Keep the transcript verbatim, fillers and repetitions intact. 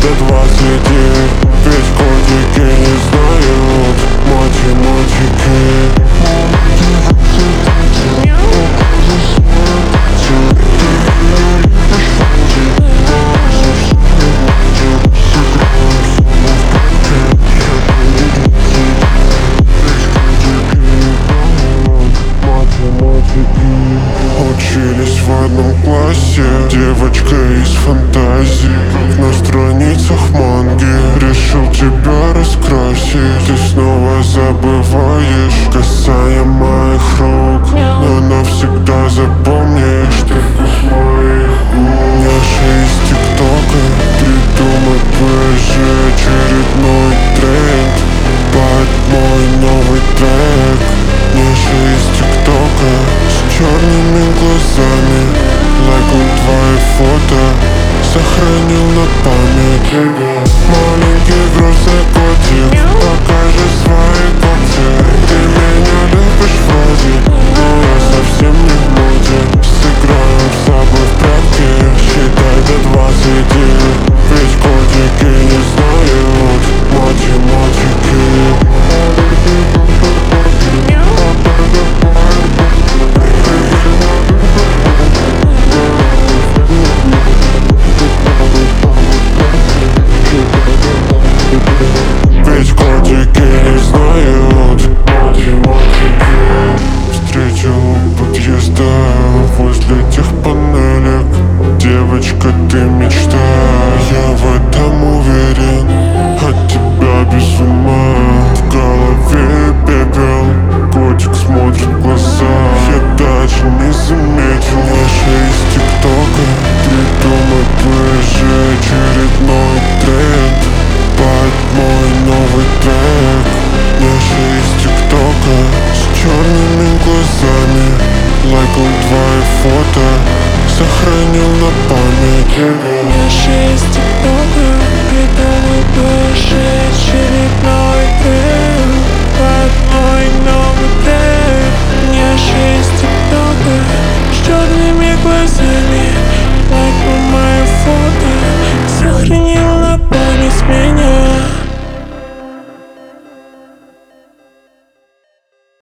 до двадцати. Ведь котики не знают математики. Учились в одном классе, девочка из фантазии. На страницах манги решил тебя раскрасить. Ты снова забываешь касаемо моих рук, но навсегда запомнишь только с моих губ. Няша из ТикТока, придумай позже очередной тренд. Под мой новый трек. Няша из ТикТока с черными глазами, лайкал твои фото, сохранил на память. Маленький грустный котик, покажи свои когти. Ты меня любишь вроде, но я совсем не в моде. Сыграем с собой в прятки, считай до двадцати. Ведь котики не знают математики. Ведь котики не знают математики. Встретил у подъезда возле тех панелек. Девочка, ты мечта, я в этом уверен. От тебя без ума, в голове пепел. Котик смотрит в глаза, я даже не заметил. Няша из ТикТока, придумай позже очередной тренд. Под мой новый трек. Няша из ТикТока с черными глазами, лайкал твои фото, сохранил на память.